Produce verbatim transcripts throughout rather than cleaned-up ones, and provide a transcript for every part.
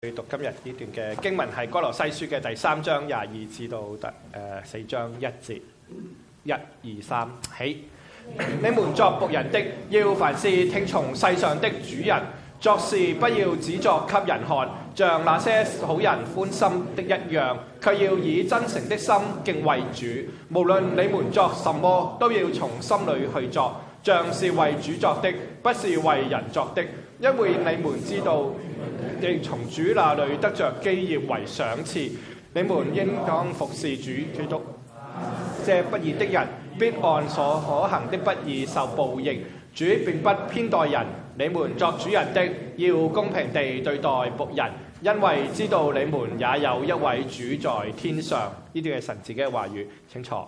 去讀今日呢段嘅經文係《歌羅西書》嘅第三章廿二至到第誒四章一節，一二三起。你們作僕人的，要凡事聽從世上的主人，作事不要只作給人看，像那些好人歡心的一樣，卻要以真誠的心敬畏主。無論你們作什麼，都要從心裏去作，像是為主作的，不是為人作的，因為你們知道亦從主那裏得着基業為賞賜。你們應當服侍主基督。這不義的人必按所可行的不義受報應。主並不偏待人，你們作主人的要公平地對待僕人，因為知道你們也有一位主在天上。呢啲係神自己嘅話語，請坐。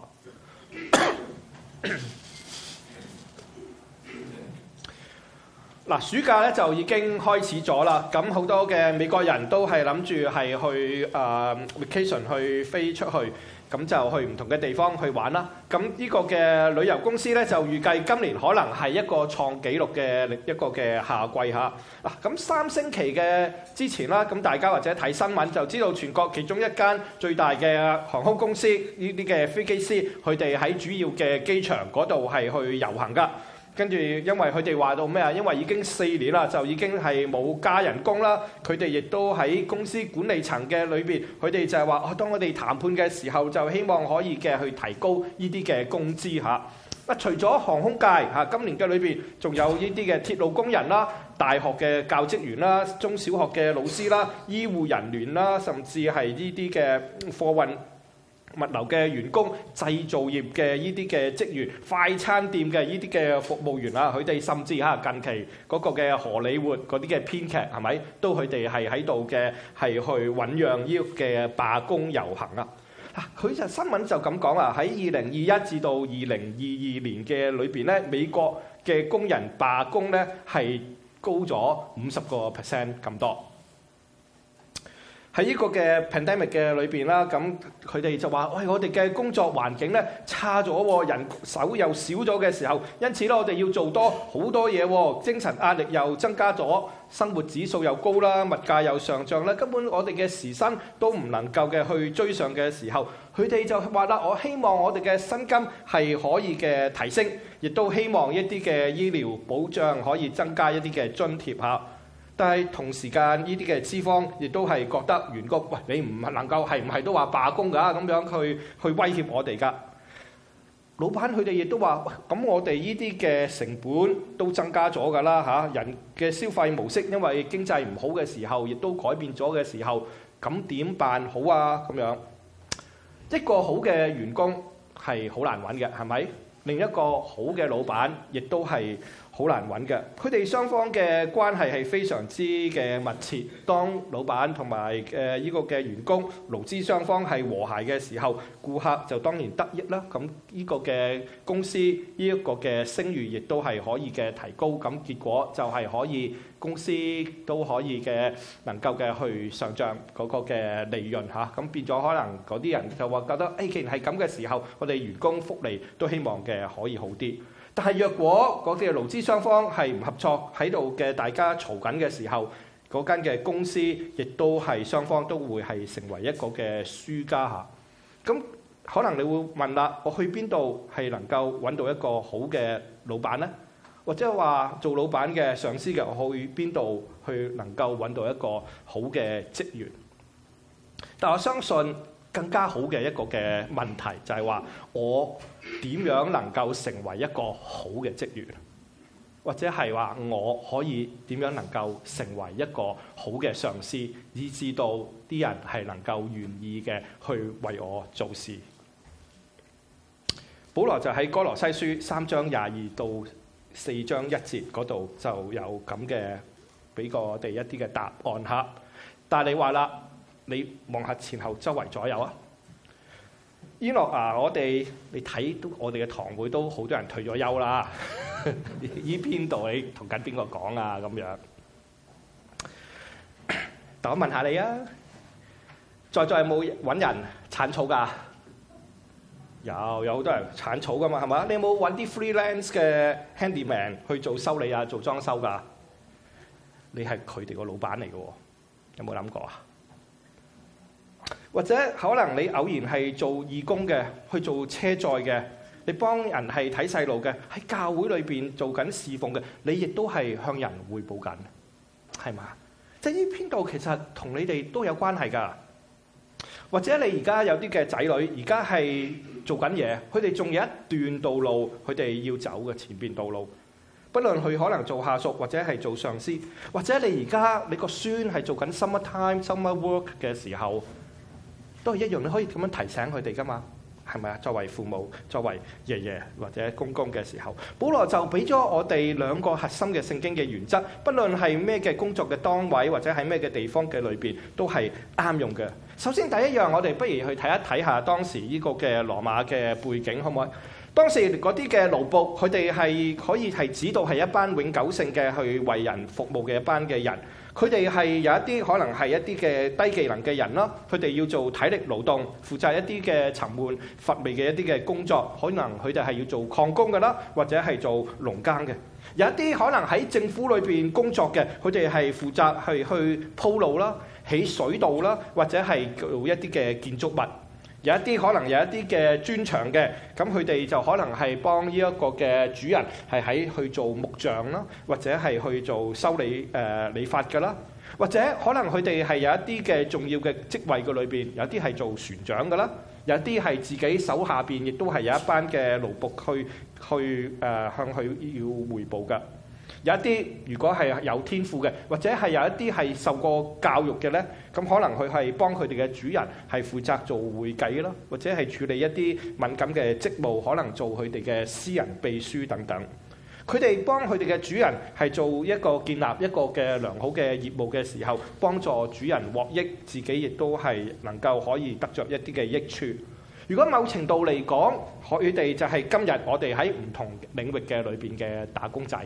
嗱，暑假咧就已經開始咗啦。咁好多嘅美國人都係諗住係去誒、uh, vacation 去飛出去，咁就去唔同嘅地方去玩啦。咁呢個嘅旅遊公司咧就預計今年可能係一個創紀錄嘅一個嘅夏季嚇。嗱，咁三星期嘅之前啦，咁大家或者睇新聞就知道全國其中一間最大嘅航空公司呢啲嘅飛機師，佢哋喺主要嘅機場嗰度係去遊行噶。跟住，因為佢哋話到咩啊？因為已經四年啦，就已經係冇加人工啦。佢哋亦都喺公司管理層嘅裏邊，佢哋就係話：哦，當我哋談判嘅時候，就希望可以嘅去提高呢啲嘅工資嚇。啊，除咗航空界嚇，今年嘅裏邊仲有呢啲嘅鐵路工人啦、大學嘅教職員啦、中小學嘅老師啦、醫護人員啦，甚至係呢啲嘅貨運物流嘅員工、製造業嘅呢啲嘅職員、快餐店嘅呢啲嘅服務員啊，佢哋甚至嚇近期嗰個嘅荷里活嗰啲嘅編劇係咪都佢哋係喺度嘅係去醖釀呢個嘅罷工遊行啊？啊，佢就新聞就咁講啊，喺二零二一至到二零二二年嘅裏邊咧，美國嘅工人罷工咧係高咗五十個 percent 咁多。喺呢個嘅 pandemic 嘅裏邊啦，咁佢哋就話：喂，我哋嘅工作環境咧差咗喎，人手又少咗嘅時候，因此咧我哋要做多好多嘢喎，精神壓力又增加咗，生活指數又高啦，物價又上漲啦，根本我哋嘅時薪都唔能夠嘅去追上嘅時候，佢哋就話啦：我希望我哋嘅薪金係可以嘅提升，亦都希望一啲嘅醫療保障可以增加一啲嘅津貼嚇。但係同時間，呢啲嘅資方亦都係覺得員工，喂，你唔能夠係唔係都話罷工㗎？咁樣去去威脅我哋㗎。老闆佢哋亦都話：咁我哋呢啲嘅成本都增加咗㗎啦嚇，人嘅消費模式因為經濟唔好嘅時候，亦都改變咗嘅時候，咁點辦好啊？咁樣一個好嘅員工係好難揾嘅，係咪？另一個好嘅老闆亦都係好難揾嘅，佢哋雙方嘅關係係非常之嘅密切。當老闆同埋誒呢個嘅員工勞資雙方係和諧嘅時候，顧客就當然得益啦。咁呢個嘅公司呢一個嘅聲譽亦都係可以嘅提高。咁結果就係可以公司都可以嘅能夠嘅去上漲嗰個嘅利潤嚇。咁變咗可能嗰啲人就話覺得，誒既然係咁嘅時候，我哋員工福利都希望嘅可以好啲。但係若果嗰啲勞資雙方係唔合作喺度嘅，大家嘈緊嘅時候，嗰間嘅公司亦都係雙方都會係成為一個嘅輸家嚇。咁可能你會問啦，我去邊度係能夠揾到一個好嘅老闆呢？或者話做老闆嘅上司嘅，我去邊度去能夠揾到一個好嘅職員？但我相信更加好嘅一個嘅問題就係話，我點樣能夠成為一個好嘅職員，或者係話我可以點樣能夠成為一個好嘅上司，以至到啲人係能夠願意嘅去為我做事。保羅就喺歌羅西書三章廿二到四章一節嗰度就有咁嘅俾過我哋一啲嘅答案嚇。但係你話啦，你望下前後周圍左右啊，伊諾啊，我哋你睇都我哋嘅堂會都好多人退咗休啦。依邊度你同緊邊個講啊？咁樣，但我問下你啊，在座有冇揾人剷草㗎？有，有好多人剷草㗎嘛，係嘛？你有冇揾啲 freelance 嘅 handyman 去做修理啊、做裝修㗎？你係佢哋個老闆嚟嘅喎。 有冇諗過啊？或者可能你偶然係做義工嘅，去做車載嘅，你幫人係睇細路嘅，喺教會裏邊做緊侍奉嘅，你亦都係向人彙報緊，係嘛？即係呢篇道其實同你哋都有關係㗎。或者你而家有啲嘅仔女，而家係做緊嘢，佢哋仲有一段道路，佢哋要走嘅前邊道路。不論佢可能做下屬，或者係做上司，或者你而家你個孫係做緊 summer time、summer work 嘅時候，都係一樣，你可以咁樣提醒佢哋㗎嘛，係咪啊？作為父母、作為爺爺或者公公嘅時候，保羅就俾咗我哋兩個核心嘅聖經嘅原則，不論係咩嘅工作嘅單位或者喺咩嘅地方嘅裏邊，都係啱用嘅。首先第一樣，我哋不如去睇一睇下當時呢個嘅羅馬嘅背景，可唔可以？當時嗰啲嘅奴僕，佢哋係可以係指到係一班永久性嘅去為人服務嘅一班嘅人。佢哋係有一啲可能係一啲嘅低技能嘅人啦，佢哋要做體力勞動，負責一啲嘅沉悶乏味嘅一啲嘅工作，可能佢哋係要做礦工嘅啦，或者係做農耕嘅。有一啲可能喺政府裏邊工作嘅，佢哋係負責係去鋪路啦、起水道啦，或者係做一啲嘅建築物。有一啲可能有一啲嘅專長嘅，咁佢哋就可能係幫呢一個嘅主人係喺去做木匠啦，或者係去做修理誒、呃、理髮嘅啦，或者可能佢哋係有一啲嘅重要嘅職位嘅裏邊，有啲係做船長嘅啦，有啲係自己手下邊亦都係有一班嘅奴僕去去誒、呃、向佢要彙報嘅。有一啲如果係有天賦嘅，或者係有一啲係受過教育嘅呢，咁可能佢係幫佢哋嘅主人係負責做會計啦，或者係處理一啲敏感嘅職務，可能做佢哋嘅私人秘書等等。佢哋幫佢哋嘅主人係做一個建立一個嘅良好嘅業務嘅時候，幫助主人獲益，自己亦都係能夠可以得着一啲嘅益處。如果某程度嚟講，佢哋就係今日我哋喺唔同領域嘅裏邊嘅打工仔。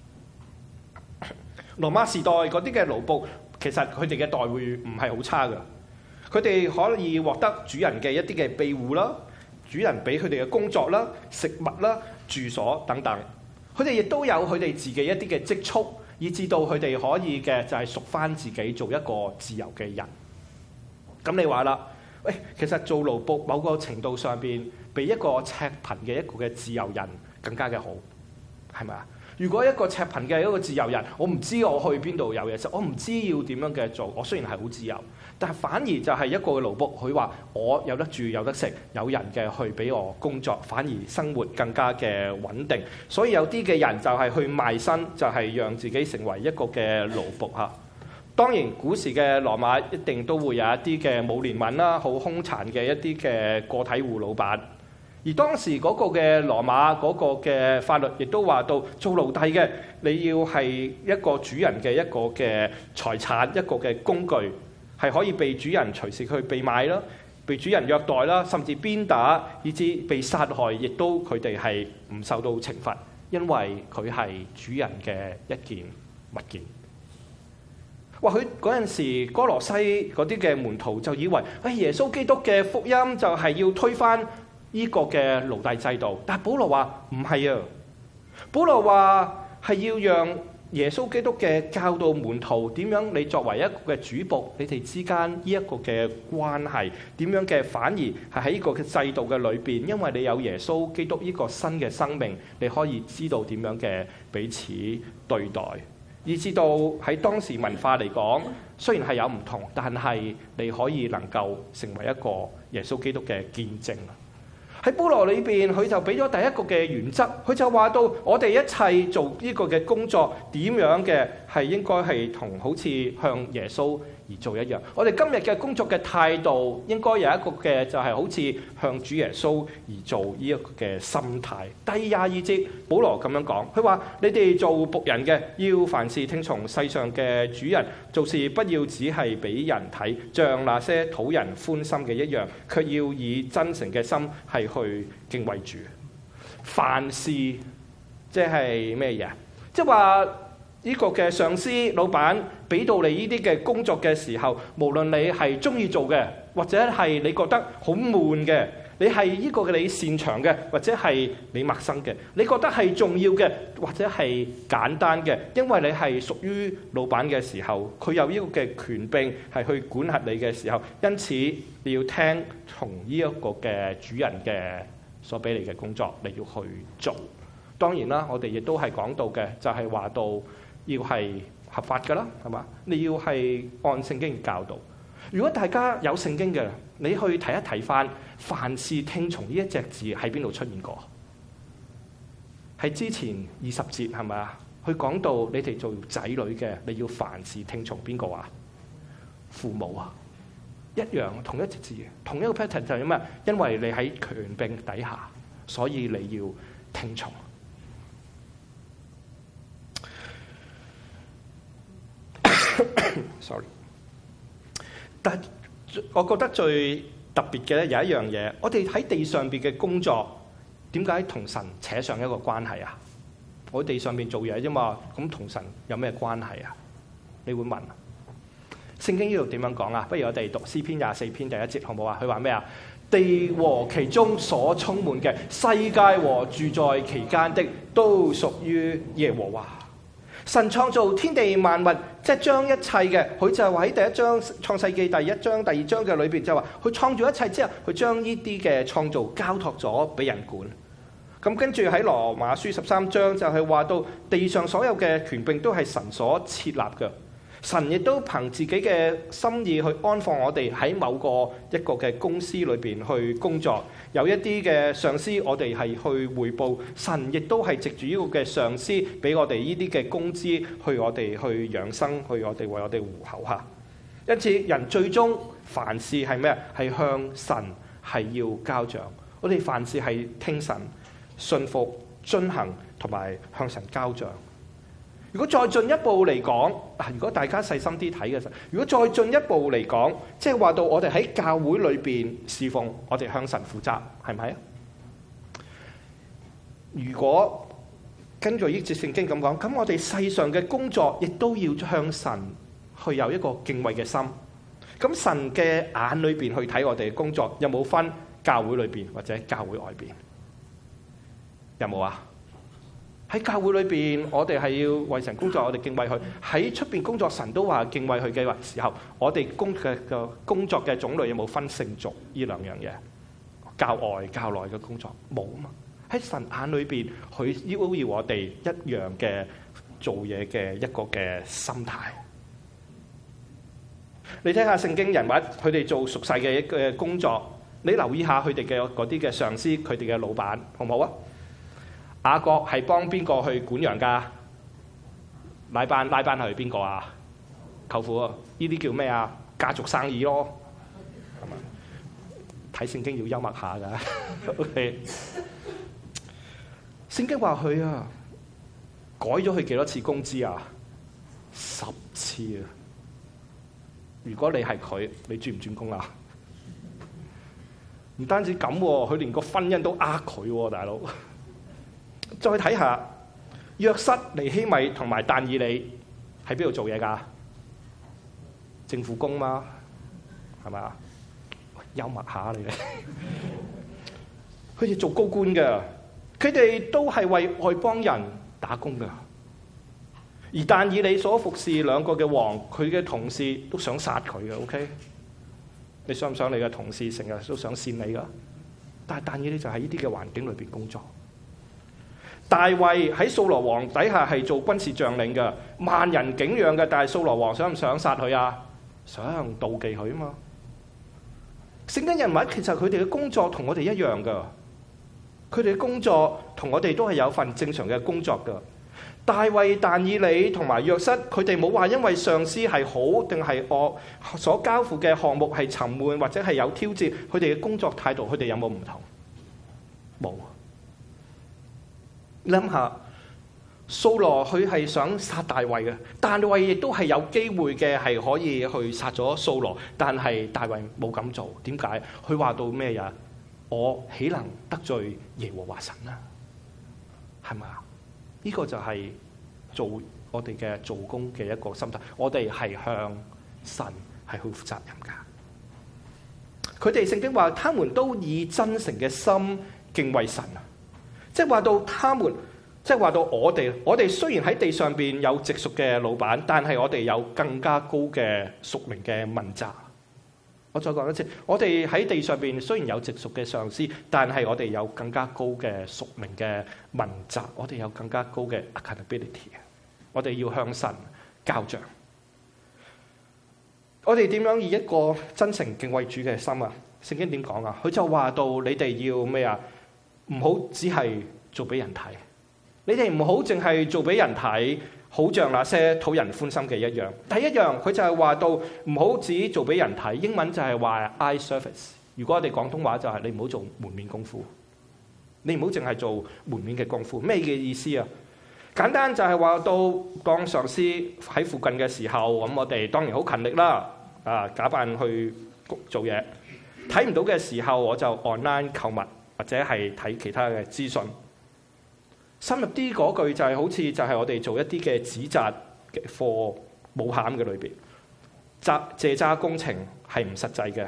羅馬時代嗰啲嘅奴僕，其實佢哋嘅待遇唔係好差㗎。佢哋可以獲得主人嘅一啲嘅庇護啦，主人俾佢哋嘅工作啦、食物啦、住所等等。佢哋亦都有佢哋自己一啲嘅積蓄，以至到佢哋可以嘅就係贖返自己做一個自由嘅人。咁你話啦，喂，其實做奴僕某個程度上邊，比一個赤貧嘅一個嘅自由人更加嘅好，係咪啊？如果一個赤貧嘅一個自由人，我唔知我去邊度有嘢食，我唔知要點樣嘅做。我雖然係好自由，但係反而就係一個奴僕，佢話我有得住有得食，有人嘅去俾我工作，反而生活更加嘅穩定。所以有啲嘅人就係去賣身，就係讓自己成為一個嘅奴僕嚇。當然古時嘅羅馬一定都會有一啲嘅冇憐憫啦、好兇殘嘅一啲嘅個體戶老闆。而當時嗰個嘅羅馬嗰個嘅法律亦都話到，做奴隸嘅你要係一個主人嘅一個嘅財產，一個嘅工具，係可以被主人隨時去被賣啦，被主人虐待啦，甚至鞭打，以至被殺害，亦都佢哋係唔受到懲罰，因為佢係主人嘅一件物件。哇！佢嗰陣時哥羅西嗰啲嘅門徒就以為，哎，耶穌基督嘅福音就係要推翻呢個嘅奴隸制度，但係保羅話唔係啊！保羅話係要讓耶穌基督嘅教導門徒點樣，你作為一個嘅主僕，你哋之間呢一個嘅關係點樣嘅，反而係喺呢個嘅制度嘅裏邊，因為你有耶穌基督呢個新嘅生命，你可以知道點樣嘅彼此對待，以至到喺當時文化嚟講，雖然係有唔同，但係你可以能夠成為一個耶穌基督嘅見證。喺保羅裏邊，佢就俾咗第一個嘅原則，佢就話到我哋一切做呢個嘅工作點樣嘅係應該係同好似向耶穌而做一樣。我哋今日嘅工作嘅態度應該有一個嘅就係好似向主耶穌而做呢一個嘅心態。第廿二節，保羅咁樣講，佢話你哋做僕人嘅要凡事聽從世上嘅主人，做事不要只係俾人睇，像那些討人歡心嘅一樣，卻要以真誠嘅心係去敬畏主。凡事即係咩嘢？即係話呢個嘅上司老闆俾到你呢啲嘅工作嘅時候，無論你係中意做嘅，或者係你覺得好悶嘅， 你係呢個嘅你擅長嘅，或者係你陌生嘅，你覺得係重要嘅，或者係簡單嘅，因為你係屬於老闆嘅時候，佢有呢個嘅權柄係去管轄你嘅時候，因此你要聽從呢一個嘅主人嘅所俾你嘅工作，你要去做。當然啦，我哋亦都係講到嘅，就係話到要係合法㗎啦，係嘛？你要係按聖經教導。如果大家有聖經嘅，你去睇一睇翻，凡事聽從呢一隻字喺邊度出現過？喺之前二十節係咪啊？佢講到你哋做仔女嘅，你要凡事聽從邊個啊？父母啊，一樣同一隻字，同一個 pattern 就係咩？因為你喺權柄底下，所以你要聽從。Sorry， 但係我覺得最特別嘅咧有一樣嘢，我哋喺地上邊嘅工作點解同神扯上一個關係啊？我喺地上邊做嘢啫嘛，咁同神有咩關係啊？你會問？聖經呢度點樣講啊？不如我哋讀詩篇廿四篇第一節好唔好啊？佢話咩啊？地和其中所充滿嘅，世界和住在其間的，都屬於耶和華。神創造天地萬物，即係將一切嘅，佢就係話喺第一章創世記第一章、第二章嘅裏邊就話，佢創造一切之後，佢將呢啲嘅創造交託咗俾人管。咁跟住喺羅馬書十三章就係話到地上所有嘅權柄都係神所設立嘅。神亦都憑自己嘅心意去安放我哋喺某個一個嘅公司裏邊去工作，有一啲嘅上司我哋係去匯報，神亦都係藉住呢個嘅上司俾我哋呢啲嘅工資去我哋去養生，去我哋為我哋糊口下。因此人最終凡事係咩？係向神係要交賬。我哋凡事係聽神、信服、遵行同埋向神交賬。如果再進一步嚟講，如果大家細心啲睇嘅時候，如果再進一步嚟講，即係話到我哋喺教會裏邊侍奉，我哋向神負責，係咪啊？如果根據呢節聖經咁講，咁我哋世上嘅工作亦都要向神去有一個敬畏嘅心。咁神嘅眼裏邊去睇我哋嘅工作，有冇分教會裏邊或者教會外邊？有冇啊？喺教會裏邊，我哋係要為神工作，我哋敬畏佢；喺出邊工作，神都話敬畏佢嘅時候，我哋工嘅嘅工作嘅種類有冇分聖俗呢兩樣嘢？教外、教內嘅工作冇啊嘛。喺神眼裏邊，佢要要我哋一樣嘅做嘢嘅一個嘅心態。你睇下聖經人物，佢哋做屬世嘅嘅工作，你留意下佢哋嘅嗰啲嘅上司，佢哋嘅老闆，好唔好啊？雅各係幫邊個去管羊㗎？拉班拉班係邊個啊？舅父啊！呢啲叫咩啊？家族生意咯，係咪？睇聖經要幽默下㗎。OK， 聖經話佢啊，改咗佢幾多次工資啊？十次啊！如果你係佢，你轉唔轉工啊？唔單止咁，佢連個婚姻都呃佢喎，大佬。再睇下約瑟、尼希米同埋但以理喺邊度做嘢㗎？政府工嘛，係咪？幽默下你哋，佢哋做高官嘅，佢哋都係為外邦人打工嘅。而但以理所服侍兩個嘅王，佢嘅同事都想殺佢嘅。OK， 你想唔想你嘅同事成日都想扇你㗎？但係但以理就喺呢啲嘅環境裏邊工作。大衛喺掃羅王底下係做軍事將領嘅，萬人景仰嘅，但係掃羅王想唔想殺佢啊？想，妒忌佢啊嘛。聖經人物其實佢哋嘅工作同我哋一樣嘅，佢哋嘅工作同我哋都係有份正常嘅工作嘅。大衛、但以理同埋約瑟，佢哋冇話因為上司係好定係惡，所交付嘅項目係沉悶或者係有挑戰，佢哋嘅工作態度，佢哋有冇唔同？冇。你諗下，掃羅佢係想殺大衛嘅，大衛亦都係有機會嘅，係可以去殺咗掃羅，但係大衛冇咁做。點解？佢話到咩呀？我豈能得罪耶和華神啊？係咪啊？呢個就係做我哋嘅做工嘅一個心態。我哋係向神係去負責任㗎。 佢哋聖經話，他們都以真誠嘅心敬畏神啊！即係話到他們，即係話到我哋，我哋雖然喺地上邊有直屬嘅老闆，但係我哋有更加高嘅屬靈嘅問責。我再講一次，我哋喺地上邊雖然有直屬嘅上司，但係我哋有更加高嘅屬靈嘅問責，我哋有更加高嘅 accountability。我哋要向神交賬。我哋點樣以一個真誠敬畏主嘅心啊？聖經點講啊？佢就話到你哋要咩啊？唔好只係做俾人睇，你哋唔好淨係做俾人睇，好像那些討人歡心嘅一樣。第一樣佢就係話到唔好只做俾人睇，英文就係話 eye service。如果我哋廣東話就係你唔好做門面功夫，你唔好淨係做門面嘅功夫。咩嘅意思啊？簡單就係話到當上司喺附近嘅時候，咁我哋當然好勤力啦。啊！假扮去做嘢，睇唔到嘅時候我就 online 購物或者係睇其他嘅資訊。深入啲嗰句就係好似就係我哋做一啲嘅紙紮嘅貨冇餡嘅裏邊，揸借揸工程係唔實際嘅。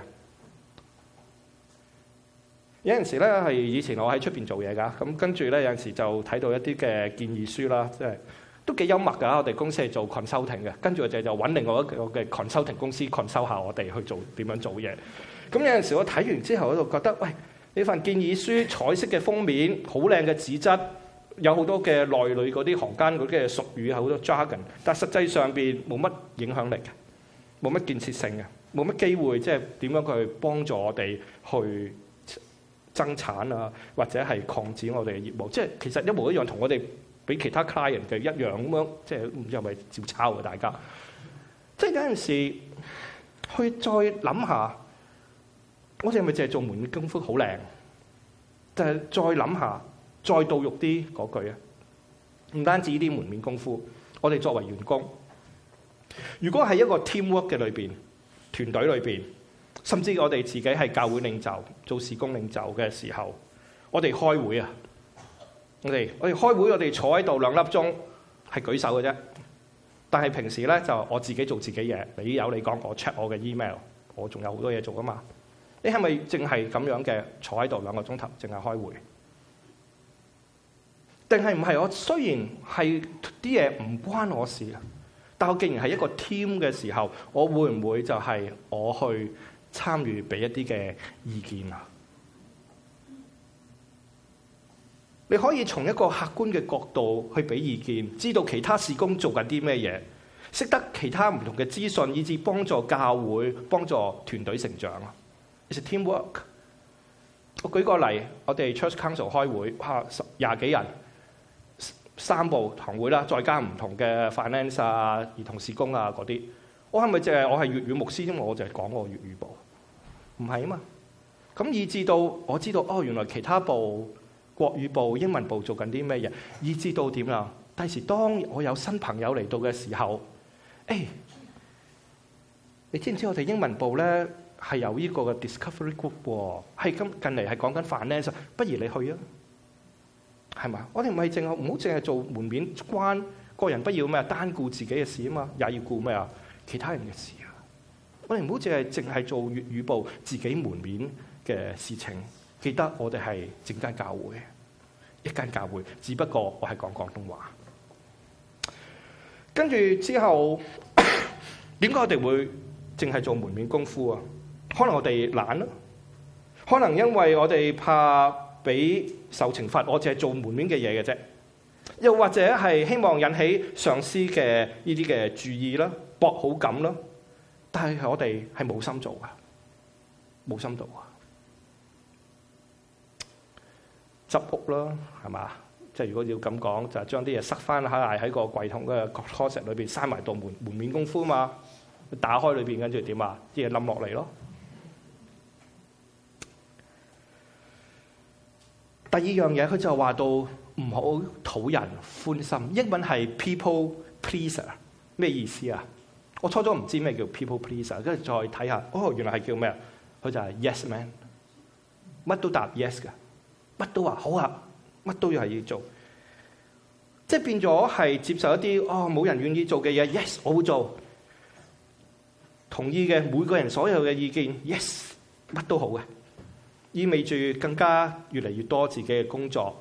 有陣時咧係以前我喺出邊做嘢㗎，咁跟住咧有陣時就睇到一啲嘅建議書啦，即係。都幾幽默㗎！我哋公司係做 consulting 嘅，跟住我哋就揾另外一個嘅 consulting 公司 consult 下我哋去做點樣做嘢。咁有陣時我睇完之後，我就覺得，喂，呢份建議書彩色嘅封面，好靚嘅紙質，有好多嘅內裏嗰啲行間嗰啲嘅術語，好多 jargon，但實際上邊冇乜影響力嘅，冇乜建設性嘅，冇乜機會即係點樣去幫助我哋去增產啊，或者係擴展我哋嘅業務。即係其實一模一樣，同我哋比其他 client 嘅一樣咁樣，即係唔知係咪照抄啊？大家即係有陣時去再諗下，我哋係咪淨係做門面功夫好靚？就係再諗下，再到肉啲嗰句啊！唔單止呢啲門面功夫，我哋作為員工，如果係一個 teamwork 嘅裏邊、團隊裏邊，甚至我哋自己係教會領袖、做事工領袖嘅時候，我哋開會啊！我哋我哋開會，我哋坐喺度兩粒鐘係舉手嘅啫。但係平時咧就我自己做自己嘢，你有你講，我 check 我嘅 email，我仲有好多嘢做噶嘛。你係咪淨係咁樣嘅坐喺度兩個鐘頭，淨係開會？定係唔係？我雖然係啲嘢唔關我事，但我既然係一個 team 嘅時候，我會唔會就係我去參與俾一啲嘅意見啊？你可以從一個客觀嘅角度去俾意見，知道其他事工做緊啲咩嘢，識得其他唔同嘅資訊，以至幫助教會、幫助團隊成長。It's a teamwork。我舉個例，我哋 Church Council 開會，哇，十廿幾人，三部堂會啦，再加唔同嘅 finance 啊、兒童事工啊嗰啲。我係咪淨係我係粵語牧師？因為我就係講我粵語部，唔係啊嘛。咁以至到我知道，哦，原來其他部。國語部、英文部做緊啲咩嘢？以至到點啦？第時當我有新朋友嚟到嘅時候，誒、哎，你知唔知我哋英文部咧係有呢個嘅 discovery group 喎？係今近嚟係講緊 finance，不如你去啊？係嘛？我哋唔係淨係唔好淨係做門面關，個人不要咩單顧自己嘅事啊嘛，也要顧咩啊？其他人嘅事啊！我哋唔好淨係淨係做粵語部自己門面嘅事情。記得我哋係整間教會，一間教會，只不過我係講廣東話。跟住之後，點解我哋會淨係做門面功夫啊？可能我哋懶咯，可能因為我哋怕俾受懲罰，我淨係做門面嘅嘢嘅啫。又或者係希望引起上司嘅呢啲嘅注意啦、博好感啦。但係我哋係冇心做啊，冇心做啊。執屋啦，係嘛？即係如果要咁講，就係將啲嘢塞翻喺喺個櫃桶嘅 closet 裏邊，閂埋道門，門面功夫嘛。打開裏邊，跟住點啊？啲嘢冧落嚟咯。第二樣嘢，佢就話到唔好討人歡心。英文係 people pleaser， 咩意思啊？我初初唔知咩叫 people pleaser， 跟住再睇下，哦，原來係叫咩啊？佢就係 yes man， 乜都答 yes 嘅。乜都話好啊，乜都要係要做，即係變咗係接受一啲哦冇人願意做嘅嘢 ，yes 我會做，同意嘅每個人所有嘅意見 ，yes 乜都好嘅，意味住更加越嚟越多自己嘅工作。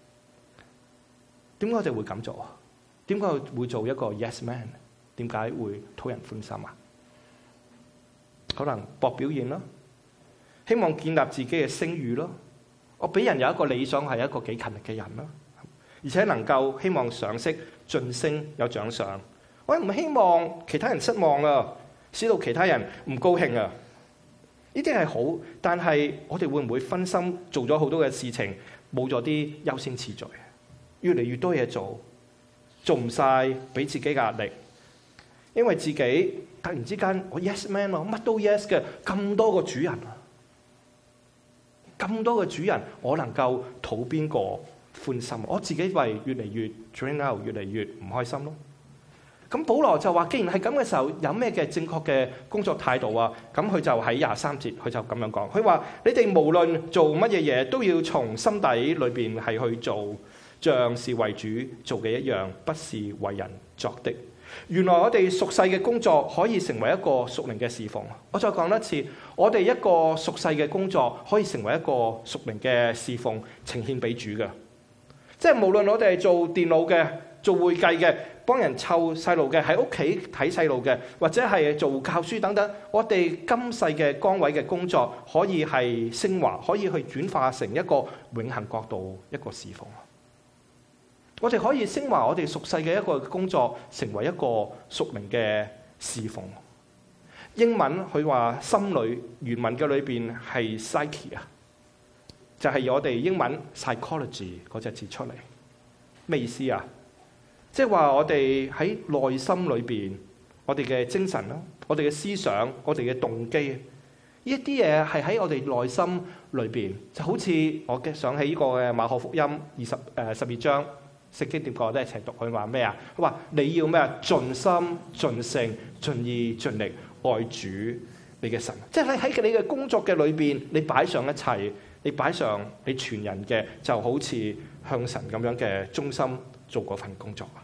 點解我哋會咁做啊？點解會做一個 yes man？ 點解會討人歡心啊？可能搏表現咯，希望建立自己嘅聲譽咯。我俾人有一個理想係一個幾勤力嘅人咯，而且能夠希望賞識晉升有獎賞。我唔希望其他人失望啊，使到其他人唔高興啊。呢啲係好，但係我哋會唔會分心做咗好多嘅事情，冇咗啲優先次序？越嚟越多嘢做，做唔晒，俾自己壓力，因為自己突然之間我 yes man 咯，乜都 yes 嘅，咁多個主人啊，咁多個主人，我能夠討邊個歡心？我自己為越嚟越 drain out，越嚟越唔開心咯。咁保羅就話，既然係咁嘅時候，有咩嘅正確嘅工作態度啊？咁佢就喺廿三節，佢就咁樣講，佢話：你哋無論做乜嘢嘢，都要從心底裏邊係去做，像是為主做嘅一樣，不是為人作的。原來我哋屬世嘅工作可以成為一個屬靈嘅侍奉。我再講一次，我哋一個屬世嘅工作可以成為一個屬靈嘅侍奉，呈獻俾主嘅。即係無論我哋係做電腦嘅、做會計嘅、幫人湊細路嘅、喺屋企睇細路嘅，或者係做教書等等，我哋今世嘅崗位嘅工作可以係升華，可以去轉化成一個永恆國度一個侍奉。我哋可以升華我哋屬世嘅一個工作，成為一個屬靈嘅侍奉。英文佢話心裏原文嘅裏邊係 psyche 啊，就係我哋英文 psychology 嗰隻字出嚟。咩意思啊？即係話我哋喺內心裏邊，我哋嘅精神啦，我哋嘅思想，我哋嘅動機，呢一啲嘢係喺我哋內心裏邊，就好似我嘅想起呢個嘅馬可福音二十誒十二章。聖經點講都係一齊讀，佢話咩啊？佢話你要咩啊？盡心、盡性、盡意、盡力愛主你嘅神。即係喺你嘅工作嘅裏邊，你擺上一切，你擺上你全人嘅，就好似向神咁樣嘅忠心做嗰份工作啊！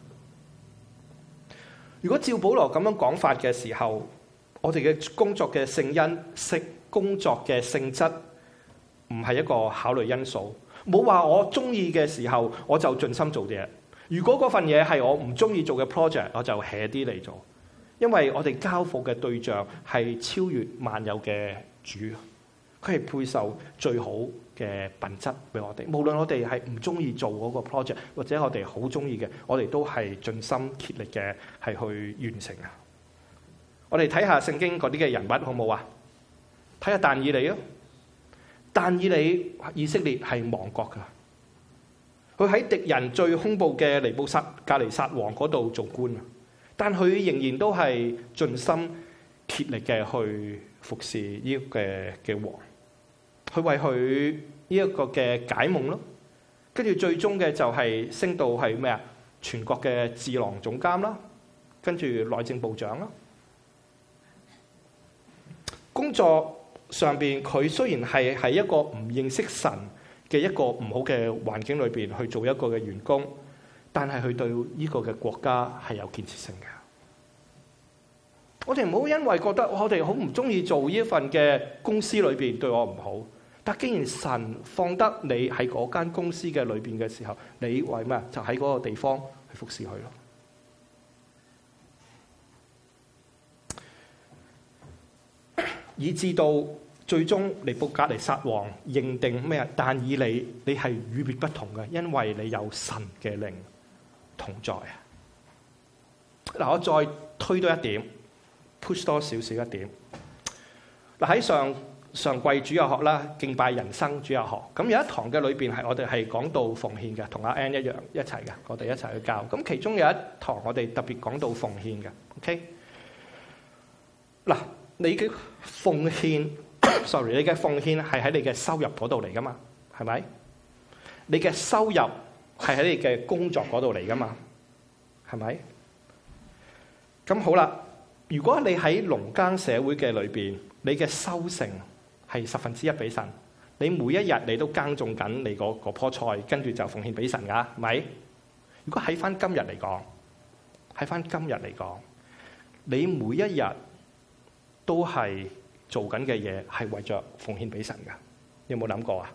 如果照保羅咁樣講法嘅時候，我哋嘅工作嘅性因、性工作嘅性質，唔係一個考慮因素。冇話我中意嘅時候我就盡心做嘢。如果嗰份嘢係我唔中意做嘅 project， 我就 hea 啲嚟做。因為我哋交付嘅對象係超越萬有嘅主，佢係配受最好嘅品質俾我哋。無論我哋係唔中意做嗰個 project， 或者我哋好中意嘅，我哋都係盡心竭力嘅係去完成啊！我哋睇下聖經嗰啲嘅人物好冇啊？睇下但以理啊！但以理以色列係亡國噶，佢喺敵人最恐怖嘅尼布撒格尼撒王嗰度做官啊，但佢仍然都係盡心竭力嘅去服侍呢個嘅嘅王，去為佢呢一個嘅解夢咯，跟住最終嘅就係升到係咩啊？全國嘅智囊總監啦，跟住內政部長啦，工作上邊佢雖然係喺一個唔認識神嘅一個唔好嘅環境裏邊去做一個嘅員工，但係佢對呢個嘅國家係有建設性嘅。我哋唔好因為覺得我哋好唔中意做呢一份嘅公司裏邊對我唔好，但既然神放得你喺嗰間公司嘅裏邊嘅時候，你為咩就喺嗰個地方去服侍佢咯。以至到最終尼布甲尼撒王認定咩啊？但以理你係與別不同嘅，因為你有神嘅靈同在啊！嗱，我再推多一點 ，push 多少少一點。嗱，喺上上季主日學啦，敬拜人生主日學，咁有一堂嘅裏邊係我哋係講到奉獻嘅，同阿 Ann 一樣一齊嘅，我哋一齊去教。咁其中有一堂我哋特別講到奉獻嘅 ，OK？ 嗱。你嘅奉獻 ，sorry， 你嘅奉獻係喺你嘅收入嗰度嚟噶嘛？係咪？你嘅收入係喺你嘅工作嗰度嚟噶嘛？係咪？咁好啦，如果你喺農耕社會嘅裏邊，你嘅收成係十分之一俾神，你每一日你都耕種緊你嗰嗰棵菜，跟住就奉獻俾神噶，係咪？如果喺翻今日嚟講，喺翻今日嚟講，你每一日都係做緊嘅嘢係為着奉獻俾神㗎？有冇諗過啊？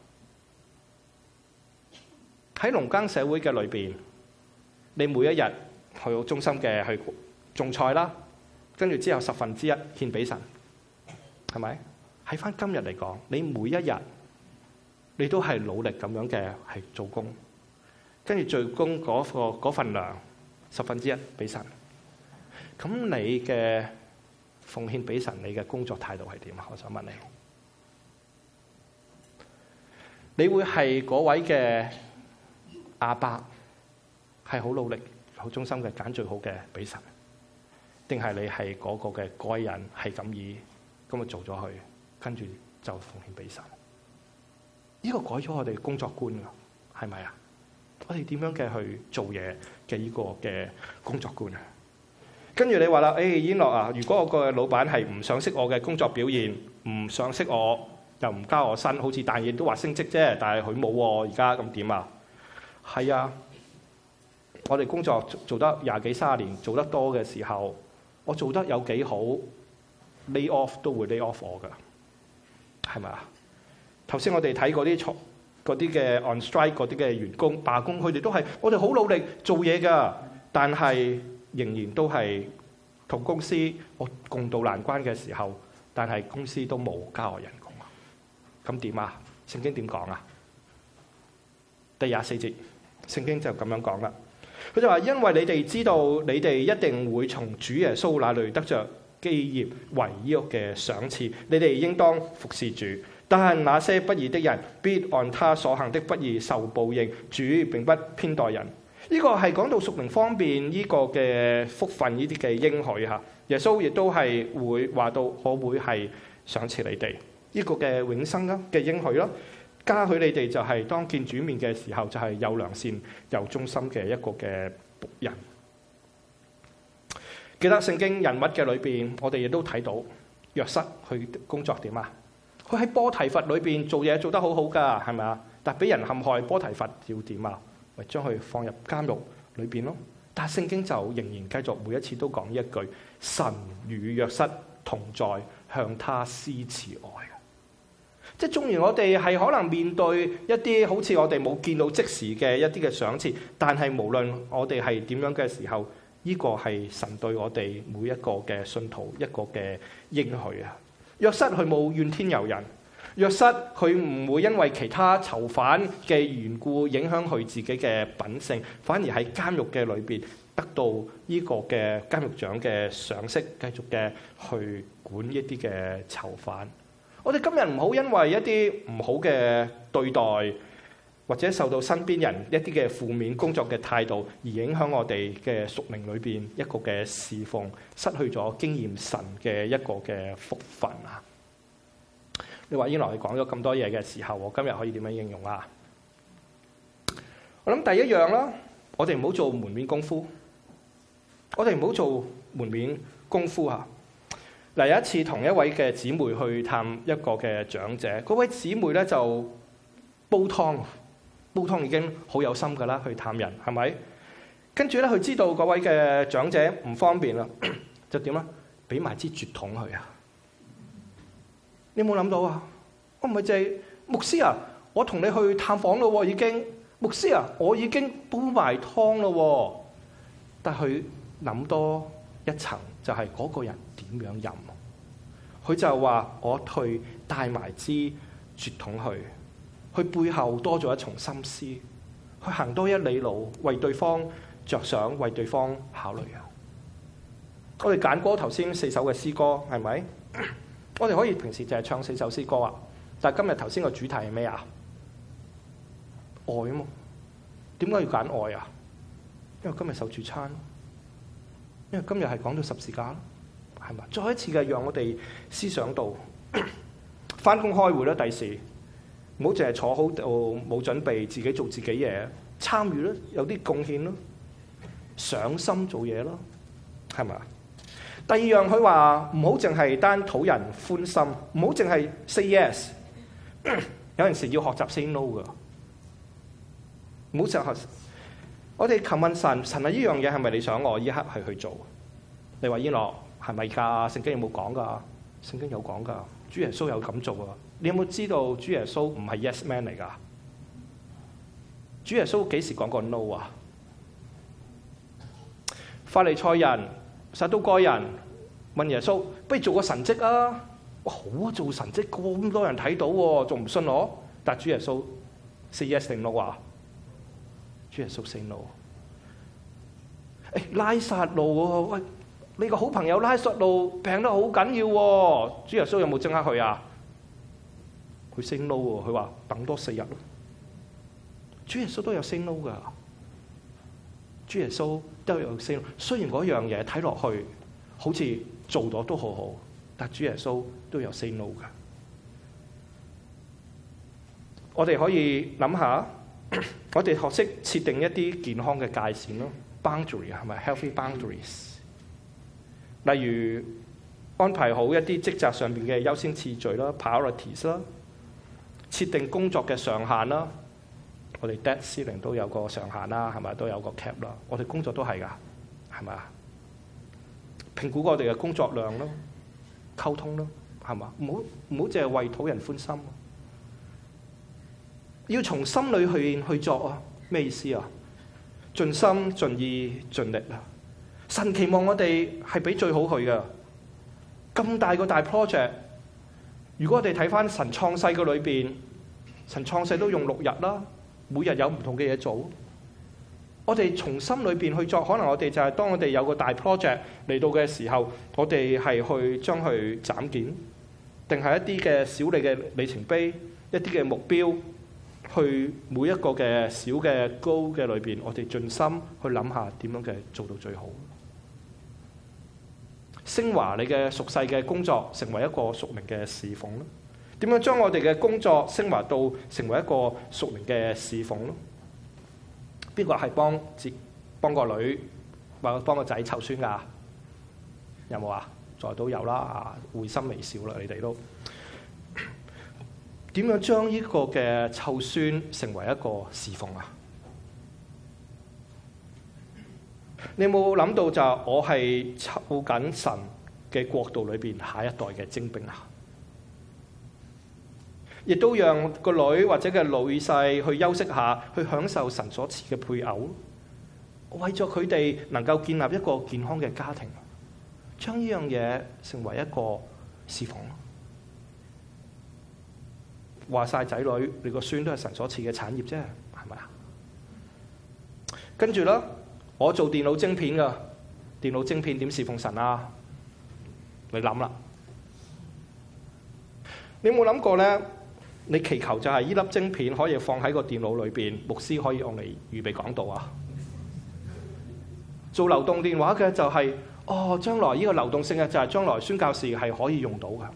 喺農耕社會嘅裏邊，你每一日去好忠心嘅去種菜啦，跟住之後十分之一獻俾神，係咪？喺翻今日嚟講，你每一日你都係努力咁樣嘅係做工，跟住最終嗰個嗰份糧十分之一俾神。咁你嘅奉獻俾神，你嘅工作態度係點啊？我想問你，你會係嗰位嘅阿伯，係好努力、好忠心嘅揀最好嘅俾神，定係你係嗰個嘅該人係咁以咁啊做咗去，跟住就奉獻俾神？呢個改咗我哋工作觀㗎，係咪啊？我哋點樣嘅去做嘢嘅呢個嘅工作觀啊？跟住你話啦，誒燕樂啊，如果我個老闆係唔賞識我嘅工作表現，唔賞識我，又唔加我薪，好似但嘢都話升職啫，但係佢冇喎，而家咁點啊？係啊，我哋工作做得廿幾三十年，做得多嘅時候，我做得有幾好 ，lay off 都會 lay off 我㗎，係咪啊？頭先我哋睇嗰啲錯嗰啲嘅 on strike 嗰啲嘅員工罷工，佢哋都係我哋好努力做嘢㗎，但係仍然都係同公司我共度難關嘅時候，但係公司都冇加我人工啊！咁點啊？聖經點講啊？第廿四節，聖經就咁樣講啦。佢就話：因為你哋知道，你哋一定會從主耶穌那裏得着基業為呢個嘅賞賜，你哋應當服侍主。但係那些不義的人，必按他所行的不義受報應。主並不偏待人。呢、這個係講到屬靈方面呢個嘅福分，呢啲嘅應許嚇。耶穌亦都係會話到，我會係賞賜你哋呢、這個嘅永生啦嘅應許啦。加許你哋就係當見主面嘅時候，就係有良善又忠心嘅一個嘅僕人。記得聖經人物嘅裏邊，我哋亦都睇到約瑟去工作點啊？佢喺波提乏裏邊做嘢做得好好㗎，係咪啊？但係俾人陷害，波提乏要點啊？咪將佢放入監獄裏邊咯。但係聖經就仍然繼續每一次都講一句：神與約瑟同在，向他施慈愛。即係縱然我哋係可能面對一啲好似我哋冇見到即時嘅一啲嘅賞賜，但係無論我哋係點樣嘅時候，呢、這個係神對我哋每一個嘅信徒一個嘅應許啊！約瑟佢冇怨天尤人，約瑟佢唔會因為其他囚犯嘅緣故影響佢自己嘅品性，反而喺監獄嘅裏邊得到呢個嘅監獄長嘅賞識，繼續嘅去管一啲嘅囚犯。我哋今日唔好因為一啲唔好嘅對待，或者受到身邊人一啲嘅負面工作嘅態度，而影響我哋嘅屬靈裏邊一個嘅侍奉，失去咗經驗神嘅一個嘅福分啊！你話燕樂你講咗咁多嘢嘅時候，我今日可以點樣應用啊？我諗第一樣啦，我哋唔好做門面功夫，我哋唔好做門面功夫啊！嗱，有一次同一位嘅姊妹去探一個嘅長者，嗰位姊妹咧就煲湯，煲湯已經好有心噶啦，去探人係咪？跟住咧，佢知道嗰位嘅長者唔方便啦，就點啊？俾埋支絕筒佢啊！你有冇諗到啊？我唔係淨係牧師啊！我同你去探訪咯，已經牧師啊！我已經煲埋湯咯，但係佢諗多一層，就係嗰個人點樣飲？佢就話：我去帶埋支絕筒去，佢背後多咗一重心思，去行多一里路，為對方着想，為對方考慮啊！我哋揀歌頭先四首嘅詩歌係咪？我哋可以平時就係唱四首詩歌啊，但係今日頭先個主題係咩啊？愛啊嘛！點解要揀愛啊？因為今日守主餐，因為今日係講到十字架。係嘛？再一次嘅，讓我哋思想到返工開會啦，第時唔好淨係坐好度冇準備，自己做自己嘢，參與咯，有啲貢獻咯，上心做嘢咯，係嘛？第二樣佢話唔好淨係單討人歡心，唔好淨係 say yes， 有陣時要學習 say no 噶，唔好淨係我哋求問神，神啊，呢樣嘢係咪你想我依刻係去做？你話依樂。係咪㗎？聖經有冇講㗎？ 聖經有講㗎，主耶穌有咁做啊！你有冇知道主耶穌唔係 yes man 嚟㗎？主耶穌幾時講過 no 啊？法利賽人、撒都該人問耶穌：不如做個神蹟啊！哇，好啊，做神蹟咁多人睇到喎，仲唔信我？但主耶穌 say yes 定 no 啊？主耶穌 say no。誒，拉撒路喎，喂，你個好朋友拉撒路病得好緊要喎，主耶穌有冇即刻去啊？佢 say no 喎，佢話等多四日咯。主耶穌都有 say no 噶，主耶穌都有 say no。雖然嗰樣嘢睇落去好似做咗都好好，但主耶穌都有 say no 噶。我哋可以諗下，我哋學識設定一啲健康嘅界線咯 ，boundary 係咪 healthy boundaries？ 例如安排好一啲職責上面嘅優先次序啦 ，priorities 啦，設定工作嘅上限啦。我哋 debt ceiling 都有個上限啦，係咪都有個 cap 啦？我哋工作都係噶，係咪啊？評估我哋嘅工作量咯，溝通咯，係嘛？唔好唔好淨係為討人歡心，要從心裏去去做啊！咩意思啊？盡心盡意盡力啊！神期望我哋係俾最好佢噶，咁大個大 project， 如果我哋睇翻神創世嘅裏邊，神創世都用六日啦。每日有唔同嘅嘢做，我哋從心裏邊去做，可能我哋就係當我哋有個大 project 嚟到嘅時候，我哋係去將佢斬件，定係一啲嘅小利嘅里程碑，一啲嘅目標，去每一個嘅小嘅 goal 嘅裏邊，我哋盡心去諗下點樣嘅做到最好，升華你嘅屬世嘅工作，成為一個屬靈嘅侍奉咯。點樣將我哋嘅工作升華到成為一個屬靈嘅侍奉咯？邊個係幫接幫個女或者幫個仔湊孫㗎？有冇啊？在都有啦，啊，會心微笑啦，你哋都點樣將呢個嘅湊孫成為一個侍奉啊？你有冇諗到就我係湊緊神嘅國度裏邊下一代嘅精兵啊？亦都讓個女或者嘅老細去休息下，去享受神所賜嘅配偶，為咗佢哋能夠建立一個健康嘅家庭，將呢樣嘢成為一個侍奉。話晒仔女，你個孫都係神所賜嘅產業啫，係咪啊？跟住啦，我做電腦晶片㗎，電腦晶片點侍奉神啊？你諗啦，你有冇諗過咧？你祈求就係呢粒晶片可以放喺個電腦裏邊，牧師可以用嚟預備講道啊。做流動電話嘅就係、是，哦，將來呢個流動性嘅就係將來宣教士係可以用到嘅。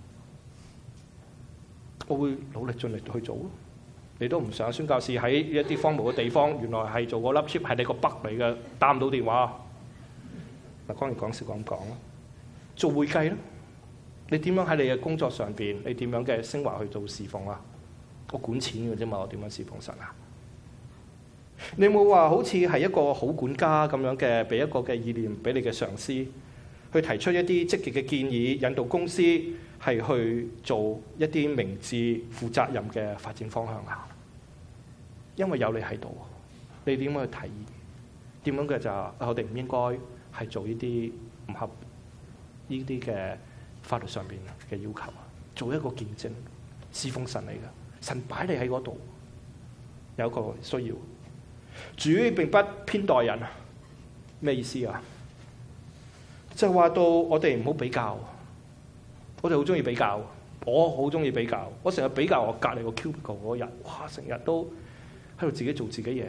我會努力盡力去做。你都唔想宣教士喺一啲荒蕪嘅地方，原來係做個粒 chip 係你個筆嚟嘅，打唔到電話。嗱，當然講笑咁講啦。做會計啦。你點樣喺你嘅工作上邊？你點樣嘅升華去做侍奉啊？我管錢嘅啫嘛，我點樣侍奉神啊？你有冇話好似係一個好管家咁樣嘅，俾一個嘅意念俾你嘅上司，去提出一啲積極嘅建議，引導公司係去做一啲明智、負責任嘅發展方向啊？因為有你喺度，你點樣去提議？點樣嘅就我哋唔應該係做呢啲唔合呢啲嘅法律上邊嘅要求啊，做一個見證，侍奉神嚟噶，神擺你喺嗰度，有一個需要。主並不偏待人，咩意思啊？就話到我哋唔好比較，我哋好中意比較，我好中意比較，我成日比較我隔籬個 cubicle 嗰人，哇，成日都喺度自己做自己嘢。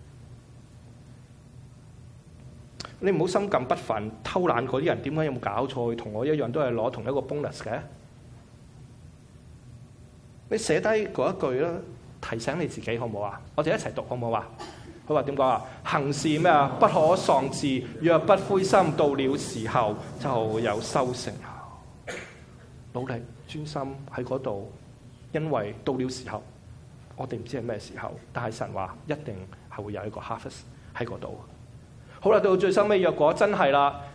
你唔好心感不忿，偷懶嗰啲人點解有冇搞錯？同我一樣都係攞同一個 bonus 嘅。你寫低嗰一句啦，提醒你自己好唔好啊？我哋一齊讀好唔好啊？佢話點講啊？行事咩啊？不可喪志，若不灰心，到了時候就會有收成。努力專心喺嗰度，因為到了時候，我哋唔知係咩時候，但係神話一定係會有一個 harvest 喺嗰度。好啦，到最收尾，若果真係啦，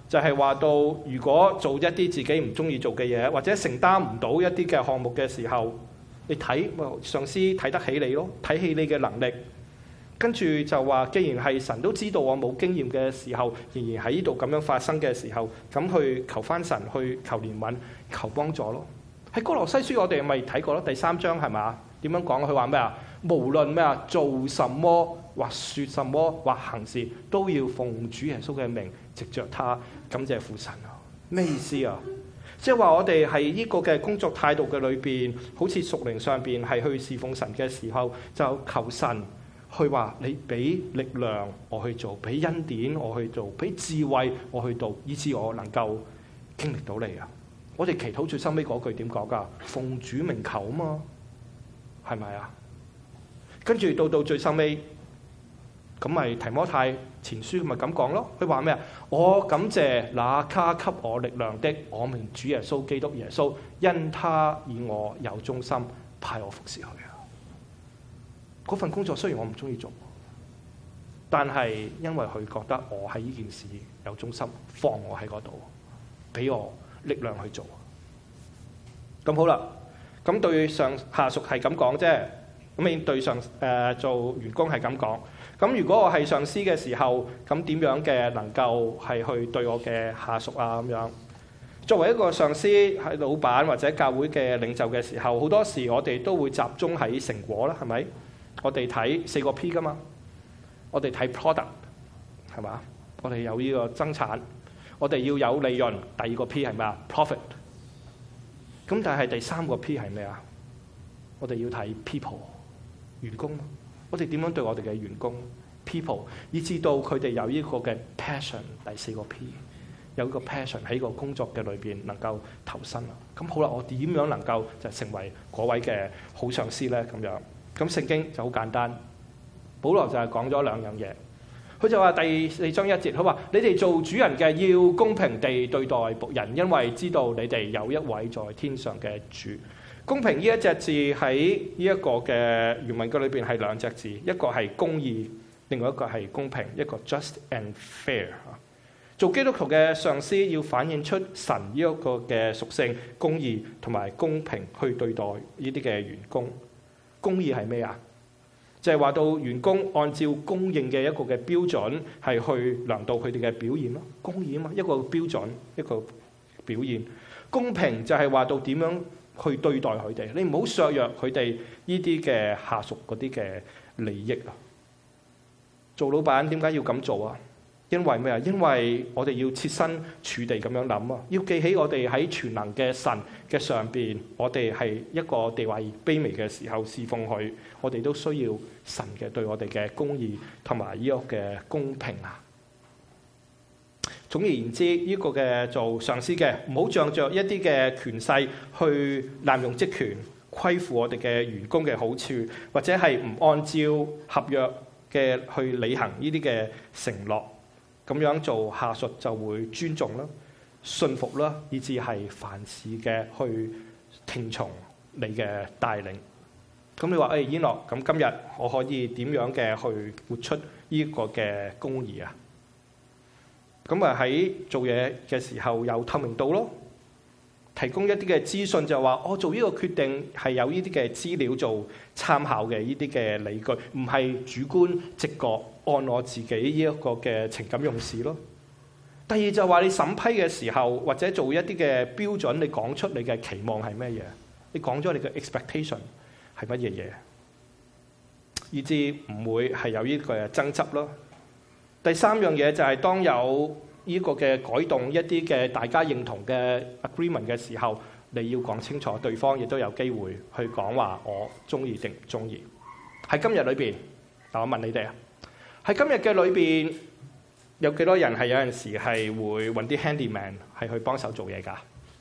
就係話到如果做一啲自己唔中意做嘅嘢，或者承擔唔到一啲嘅項目嘅時候，你睇上司睇得起你咯，睇起你嘅能力，跟住就話既然係神都知道我冇經驗嘅時候，仍然喺呢度咁樣發生嘅時候，咁去求翻神，去求憐憫，求幫助咯。喺哥羅西書我哋咪睇過咯，第三章係嘛？點樣講？佢話咩啊？無論咩啊，做什麼或說什麼或行事，都要奉主耶穌嘅名，藉着他感謝父神啊！咩意思啊？即係話我哋喺呢個嘅工作態度嘅裏邊，好似屬靈上邊係去侍奉神嘅時候，就求神去話你俾力量我去做，俾恩典我去做，俾智慧我去做，以致我能夠經歷到你啊！我哋祈禱最收尾嗰句點講㗎？奉主名求啊嘛，係咪啊？跟住到到最收尾，咁咪提摩太前書咪咁講咯。佢話咩啊？我感謝那加給我力量的，我名主耶穌基督耶穌，因他以我有忠心，派我服侍佢啊。嗰份工作雖然我唔中意做，但係因為佢覺得我喺呢件事有忠心，放我喺嗰度，俾我力量去做。咁好啦，咁對上下屬係咁講啫。咁你對上誒、呃、做員工係咁講，咁如果我係上司嘅時候，咁點樣嘅能夠係去對我嘅下屬啊咁樣？作為一個上司係老闆或者教會嘅領袖嘅時候，好多時我哋都會集中喺成果啦，係咪？我哋睇四個 P 噶嘛，我哋睇 product 係嘛？我哋有呢個增產，我哋要有利潤。第二個 P 係咩啊 ？profit。咁但係第三個 P 係咩啊？我哋要睇 people。員工，我哋點樣對我哋嘅員工 people， 以至到佢哋有呢個嘅 passion， 第四個 P， 有呢個 passion 喺個工作嘅裏邊能夠投身啦。咁好啦，我點樣能夠就成為嗰位嘅好上司咧？咁樣，咁聖經就好簡單，保羅就係講咗兩樣嘢。佢就話第四章一節，佢話你哋做主人嘅要公平地對待僕人，因為知道你哋有一位在天上嘅主。公平呢一隻字喺呢一個嘅原文嘅裏邊係兩隻字，一個係公義，另外一個係公平，一個 just and fair。做基督徒嘅上司要反映出神呢一個嘅屬性，公義同埋公平去對待呢啲嘅員工。公義係咩啊？就係話到員工按照公認嘅一個嘅標準係去量度佢哋嘅表現咯。公義啊嘛，一個標準，一個表現。公平就係話到點樣去對待佢哋，你唔好削弱佢哋呢啲嘅下屬嗰啲嘅利益啊！做老闆點解要咁做啊？因為咩啊？因為我哋要設身處地咁樣諗啊！要記起我哋喺全能嘅神嘅上邊，我哋係一個地位卑微嘅時候侍奉佢，我哋都需要神嘅對我哋嘅公義同埋呢個嘅公平啊！總而言之，呢、這個嘅做上司嘅，唔好仗着一啲嘅權勢去濫用職權，虧負我哋嘅員工嘅好處，或者係唔按照合約嘅去履行呢啲嘅承諾，咁樣做下屬就會尊重啦、信服啦，以至係凡事嘅去聽從你嘅帶領。咁你話誒，以諾，咁今日我可以點樣嘅去活出呢個嘅公義啊？咁啊喺做嘢嘅時候有透明度咯，提供一啲嘅資訊就話我做呢個決定係有呢啲嘅資料做參考嘅呢啲嘅理據，唔係主觀直覺按我自己呢一個嘅情感用事咯。第二就話你審批嘅時候或者做一啲嘅標準，你講出你嘅期望係咩嘢？你講咗你嘅 expectation 係乜嘢嘢，以至唔會係有呢個嘅爭執咯。第三樣嘢就係當有呢個嘅改動一啲嘅大家認同嘅 agreement 嘅時候，你要講清楚，對方亦都有機會去講話我中意定唔中意。喺今日裏邊，嗱我問你哋啊，喺今日嘅裏邊有幾多人係有陣時係會揾啲 handyman 係去幫手做嘢㗎？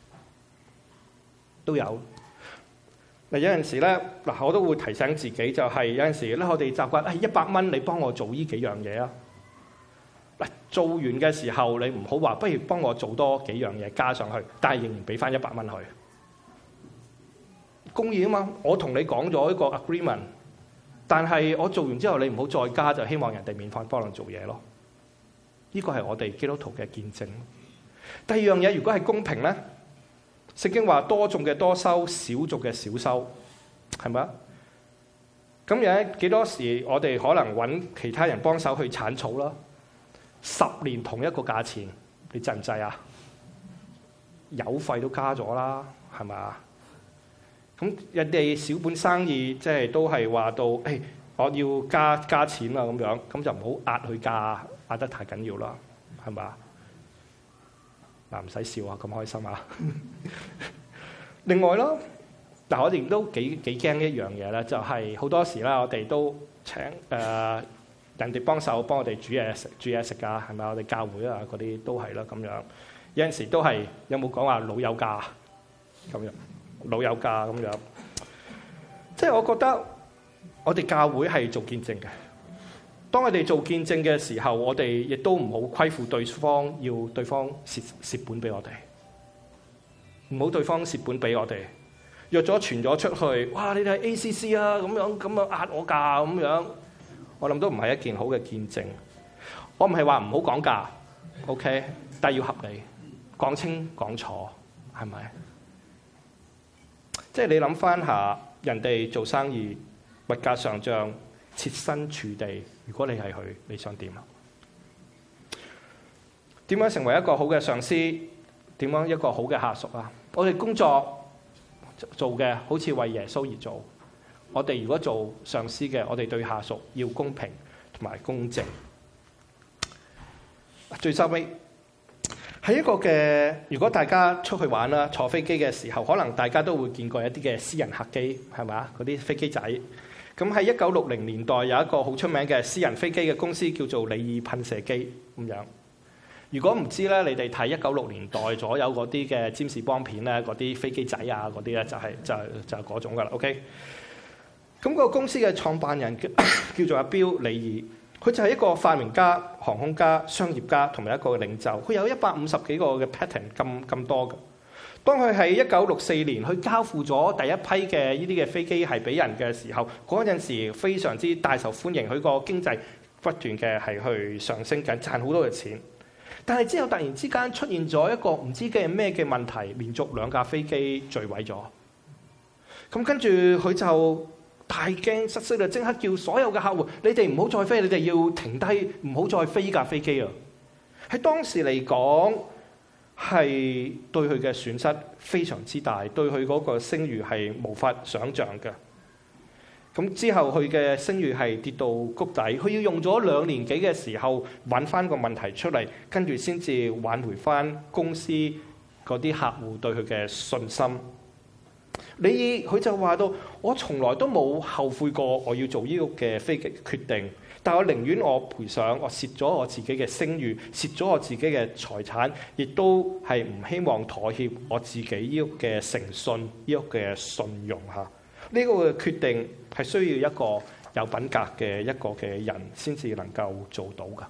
都有。嗱有陣時咧，嗱我都會提醒自己，就係有陣時咧，我哋習慣誒一百蚊你幫我做呢幾樣嘢啊。嗱，做完嘅時候，你唔好話，不如幫我做多幾樣嘢加上去，但係仍然俾翻一百蚊去。公義啊嘛，我同你講咗一個 agreement， 但係我做完之後，你唔好再加，就希望人哋免費幫我做嘢咯。呢個係我哋基督徒嘅見證。 第二樣嘢，如果係公平咧，聖經話多種嘅多收，少種嘅少收，係咪啊？咁有幾多時我哋可能揾其他人幫手去剷草啦？十年同一個價錢，你制唔制啊？油費都加咗啦，係咪啊？咁人哋小本生意即係都係話到，誒、哎，我要加加錢啦咁樣，咁就唔好壓佢價，壓得太緊要啦，係咪啊？嗱，唔使笑啊，咁開心啊！另外咯。嗱，我哋都幾幾驚一樣嘢咧，就係、是、好多時啦，我哋都請誒、呃、人哋幫手幫我哋煮嘢食，煮嘢食㗎，係咪？我哋教會啊嗰啲都係啦，咁樣有陣時都係有冇講話老友價咁樣，老友價咁樣，即係我覺得我哋教會係做見證嘅。當我哋做見證嘅時候，我哋亦都唔好虧負對方，要對方蝕蝕本俾我哋，唔好對方蝕本俾我哋。約咗傳咗出去，哇！你哋係 A C C 啊，咁樣咁樣壓我價咁樣，我諗都唔係一件好嘅見證。我唔係話唔好講價 ，OK， 但係要合理，講清講楚，係咪？即係你諗翻下，人哋做生意物價上漲，設身處地，如果你係佢，你想點啊？點樣成為一個好嘅上司？點樣一個好嘅下屬啊？我哋工作做嘅好似為耶穌而做，我哋如果做上司嘅，我哋對下屬要公平同埋公正。最收尾係一個嘅，如果大家出去玩啦，坐飛機嘅時候，可能大家都會見過一啲嘅私人客機，係咪啊？嗰啲飛機仔。咁喺一九六零年代有一個好出名嘅私人飛機嘅公司叫做李爾噴射機咁樣。如果唔知咧，你哋睇一九六年代左右嗰啲嘅占士邦片咧，嗰啲飛機仔啊，嗰啲咧就係、是、就係、是、就係、是、嗰種噶啦。OK，咁個公司嘅創辦人叫叫做阿標李爾，佢就係一個發明家、航空家、商業家同埋一個領袖。佢有一百五十幾個嘅 patent 咁咁多嘅。當佢喺一九六四年去交付咗第一批嘅呢啲嘅飛機係俾人嘅時候，嗰陣時非常之大受歡迎，佢個經濟不斷嘅係去上升緊，賺好多嘅錢。但係之後突然之間出現咗一個唔知嘅咩嘅問題，連續兩架飛機墜毀咗。咁跟住佢就大驚失色啦，即刻叫所有嘅客戶：你哋唔好再飛，你哋要停低，唔好再飛架飛機啊！喺當時嚟講，係對佢嘅損失非常之大，對佢嗰個聲譽係無法想像嘅。咁之後佢嘅聲譽係跌到谷底，佢要用咗兩年幾嘅時候揾翻個問題出嚟，跟住先至挽回翻公司嗰啲客戶對佢嘅信心。你佢就話到：我從來都冇後悔過我要做呢個嘅飛機決定，但我寧願我賠上，我蝕咗我自己嘅聲譽，蝕咗我自己嘅財產，亦都係唔希望妥協我自己呢個嘅誠信，呢個嘅信用嚇。呢個嘅決定係需要一個有品格嘅一個嘅人先至能夠做到㗎。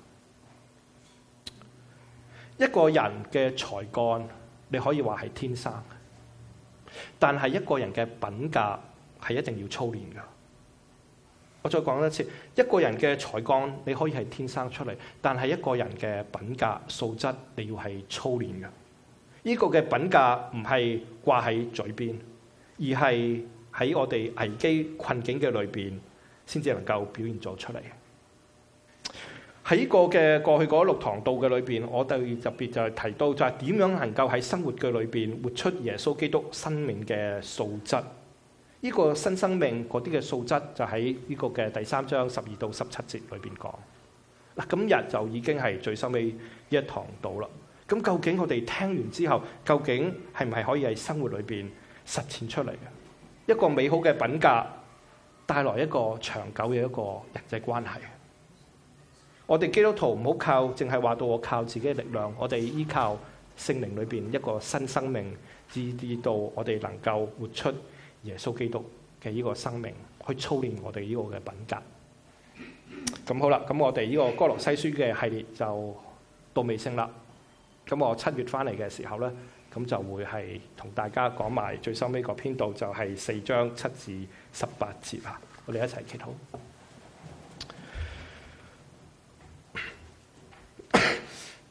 一個人嘅才幹，你可以話係天生，但係一個人嘅品格係一定要操練㗎。我再講一次，一個人嘅才幹你可以係天生出嚟，但係一個人嘅品格素質你要係操練㗎。呢個嘅品格唔係掛喺嘴邊，而係喺我哋危機困境嘅裏邊，先至能夠表現咗出嚟。喺呢個嘅過去嗰六堂道嘅裏邊，我哋特別就係提到就係點樣能夠喺生活嘅裏邊活出耶穌基督生命嘅素質。呢、這個新生命嗰啲嘅素質就喺呢個嘅第三章十二到十七節裏邊講。嗱，今日就已經係最收尾一堂道啦。咁究竟我哋聽完之後，究竟係唔係可以喺生活裏邊實踐出嚟嘅？一個美好嘅品格帶來一個長久嘅一個人際關係。我哋基督徒唔好靠，淨係話到我靠自己嘅力量，我哋依靠聖靈裏邊一個新生命，至至到我哋能夠活出耶穌基督嘅呢個生命，去操練我哋呢個嘅品格。咁好啦，咁我哋呢個歌羅西書嘅系列就到尾聲啦。咁我七月翻嚟嘅時候咧，咁就會係同大家講埋最收尾個篇道，就係四章七至十八節啊！我哋一齊祈禱。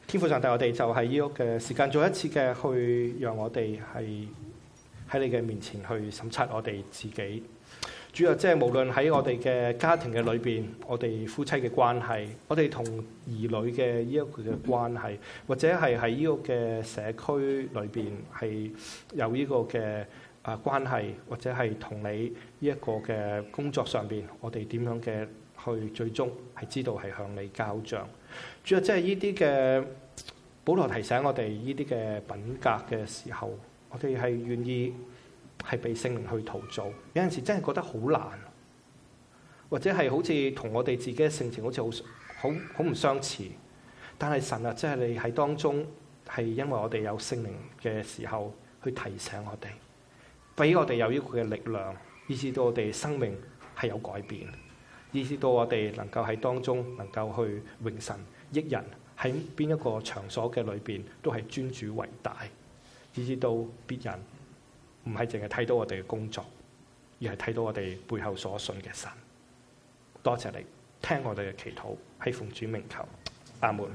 天父上帝，我哋就喺呢個嘅時間，再一次嘅去讓我哋係喺你嘅面前去審察我哋自己。主要即係無論喺我哋嘅家庭嘅裏邊，我哋夫妻嘅關係，我哋同兒女嘅呢一個嘅關係，或者係喺呢個嘅社區裏邊係有呢個嘅啊關係，或者係同你呢一個嘅工作上邊，我哋點樣嘅去最終係知道係向你交賬。主要即係呢啲嘅保羅提醒我哋呢啲嘅品格嘅時候，我哋係願意係被聖靈去陶造。有陣時真係覺得好難，或者係好似同我哋自己嘅性情好似好好好唔相似。但係神啊，即係你喺當中係因為我哋有聖靈嘅時候去提醒我哋，俾我哋有呢個嘅力量，以致到我哋生命係有改變，以致到我哋能夠喺當中能夠去榮神益人，喺邊一個場所嘅裏邊都係尊主為大，以致到別人唔係淨係睇到我哋嘅工作，而係睇到我哋背後所信嘅神。多謝你聽我哋嘅祈禱，係奉主名求，阿門。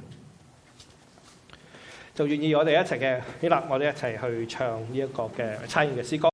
就願意我哋一齊嘅起立，我哋一齊去唱呢一個嘅差遣嘅詩歌。